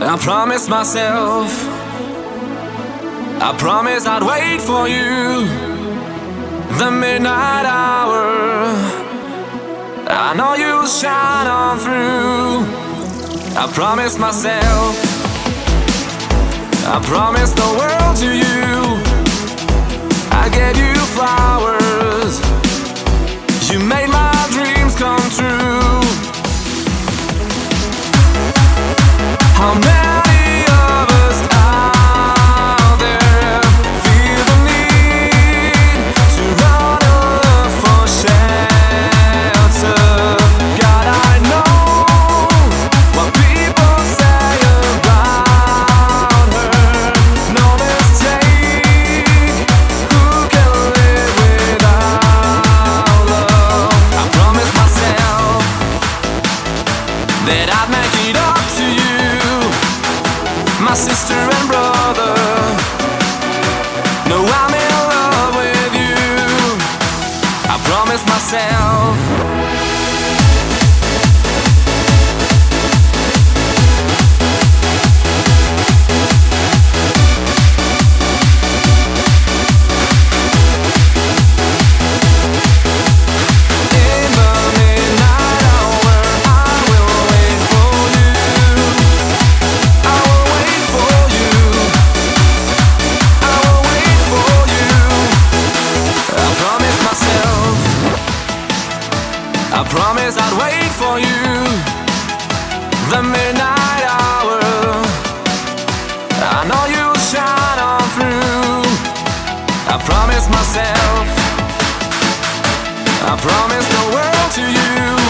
I promised myself, I promised I'd wait for you. The midnight hour, I know you'll shine on through. I promised myself, I promised the world to you. I gave you flowers, you made my dreams come true. How many of us out there feel the need to run and look for shelter? God, I know what people say about her. No mistake, who can live without love? I promised myself that I'd make it up to you, my sister and brother. No, I'm in love with you. I promised myself. I promised I'd wait for you. The midnight hour, I know you'll shine on through. I promised myself, I promised the world to you.